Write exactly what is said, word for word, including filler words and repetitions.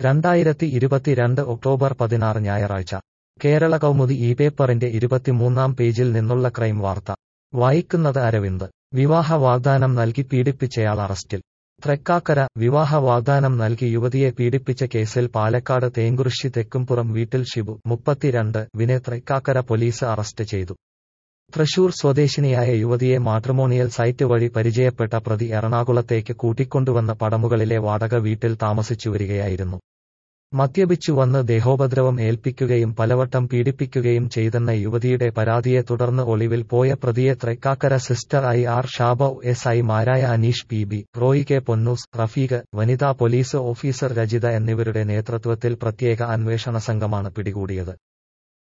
രണ്ടായിരത്തി ഇരുപത്തിരണ്ട് ഒക്ടോബർ പതിനാറ് ഞായറാഴ്ച കേരള കൗമുദി ഈ പേപ്പറിന്റെ ഇരുപത്തിമൂന്നാം പേജിൽ നിന്നുള്ള ക്രൈം വാർത്ത വായിക്കുന്നത് അരവിന്ദ്. വിവാഹ വാഗ്ദാനം നൽകി പീഡിപ്പിച്ചയാൾ അറസ്റ്റിൽ. തൃക്കാക്കര. വിവാഹ വാഗ്ദാനം നൽകി യുവതിയെ പീഡിപ്പിച്ച കേസിൽ പാലക്കാട് തേങ്കുറിശ്ശി തെക്കുംപുറം വീട്ടിൽ ഷിബു, മുപ്പത്തിരണ്ട് വിനെ തൃക്കാക്കര പോലീസ് അറസ്റ്റ് ചെയ്തു. തൃശൂർ സ്വദേശിനിയായ യുവതിയെ മാട്രിമോണിയൽ സൈറ്റ് വഴി പരിചയപ്പെട്ട പ്രതി എറണാകുളത്തേക്ക് കൂട്ടിക്കൊണ്ടുവന്ന പടമുകളിലെ വാടക വീട്ടിൽ താമസിച്ചുവരികയായിരുന്നു. മദ്യപിച്ചു വന്ന് ദേഹോപദ്രവം ഏൽപ്പിക്കുകയും പലവട്ടം പീഡിപ്പിക്കുകയും ചെയ്തെന്ന യുവതിയുടെ പരാതിയെ തുടർന്ന് ഒളിവിൽ പോയ പ്രതിയെ തൃക്കാക്കര സിസ്റ്റർ I R Shaba, S I മാരായ Aneesh P B, Roy K Ponnoos, Rafeeq, വനിതാ പോലീസ് ഓഫീസർ രജിത എന്നിവരുടെ നേതൃത്വത്തിൽ പ്രത്യേക അന്വേഷണ സംഘമാണ് പിടികൂടിയത്.